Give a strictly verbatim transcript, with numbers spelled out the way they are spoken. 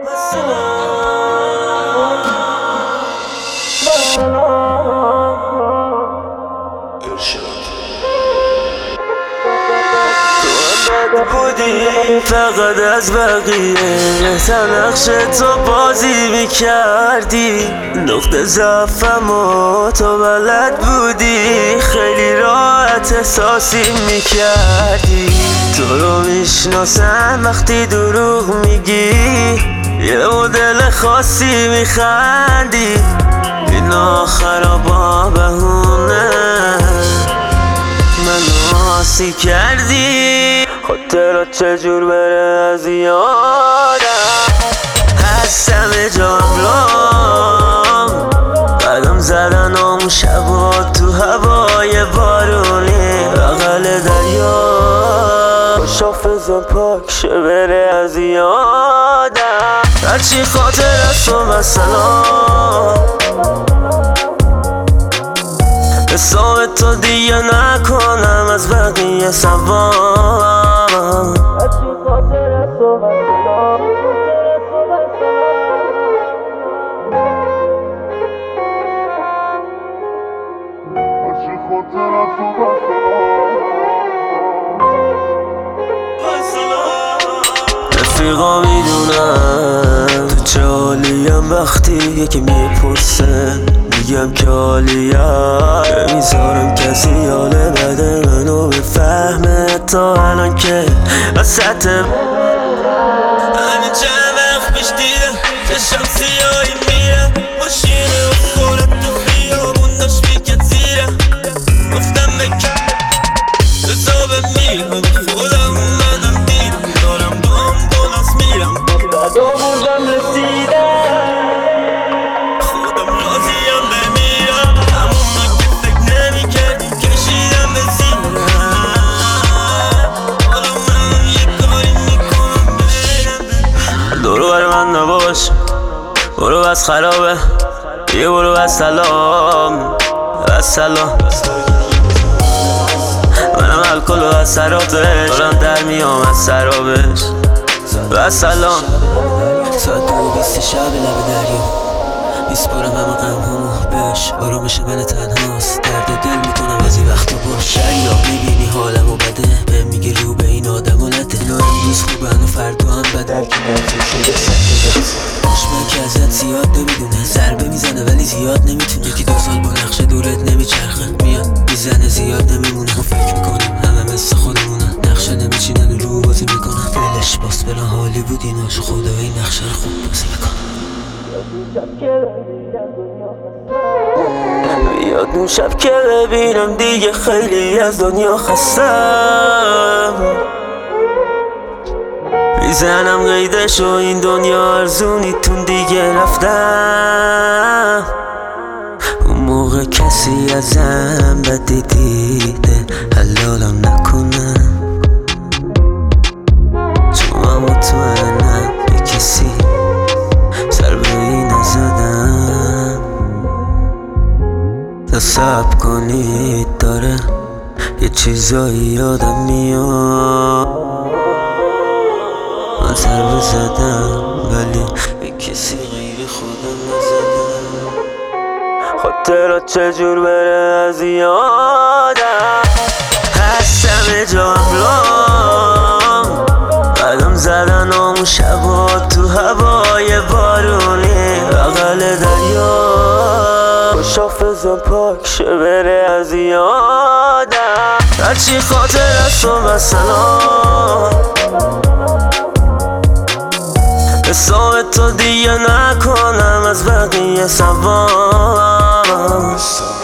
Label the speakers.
Speaker 1: بودی فقط از بقیه تا نقش تو بازی میکردی، نقطه ضعفم و تو بلد بودی، خیلی راحت احساسی میکردی. تو رو میشناسم وقتی دروغ میگی، یه مدل خاصی میخندی، این آخرا با بهونه منو آسی کردی. خاطرات چجور بره از یادم، هستم جاملام قدم زدن اون شبا تو هوای بارونی بغل دریا، شافزم پاک شه بره از یادم. هرچی خاطر از تو و سلام، حساب تو دیگه نکنم از بقیه سوام. هرچی خاطر از تو و سلام، هرچی خاطر از تو و سلام. رفیقا میدونم تو چه حالیم، وقتی یکی میپرسه میگم که حالیم، نمیذارم کسی حال بده منو بفهمه تا الان که وسط همین چند وقت پیش دیدم چشم سیاهی میرم، ماشینه و خورد تو خیابون داشت میکرد زیرم، گفتم بکن حسابم میرم خودم اومدم دیدم دارم با هم دولس میرم، بعد آوردم رسیدم دورو بر من نباش، برو بس خرابه، یه برو بس سلام بس سلام. منم الکل و از سرابش دارم در میام از سرابش بس سلام.
Speaker 2: ساعت دو و بیست شب لب دریا، میسپارم همه غم همو بهش، آرامش من تنهاست، درد دل میکنم از این وقتا باش. شریاب میبینی حالمو بده، به میگی رو به این آدم و نده، اینا امروز خوبن و فردا هم بده، من که ازت زیاد نمیدونه، ضربه میزنه ولی زیاد نمیتونه، یکی دو سال با نقش دورت نمیچرخه، میاد میزنه زیاد نمیمونه، ما فکر میکنیم همه مثل خودمونن، نقشه نمیچینن رو بازی میکنن، دلش باس بلا حالی بود ایناش، خدا این نقشه رو خوب بازی میکنن.
Speaker 1: بیاد اون شب که ببینم دیگه خیلی از دنیا خستم، میزنم قیدش و این دنیا ارزونیتون دیگه رفتم. اون موقع کسی ازم بدی دیده حلالم نکنم، چون من مطمئنم به کسی سر به این نزدم. تا صبر کنید داره یه چیزایی یادم میاد، من ضربه زدم ولی به کسی غیر خودم نزدم. خاطرات چجور بره از یادم، هستم جاملام قدم زدن اون شبا تو هوای بارونی بغل دریا، شافزم پاک شه بره از یادم. هرچی خاطر از تو و سلام، حساب تو دیگه نکنم از بقیه سوام.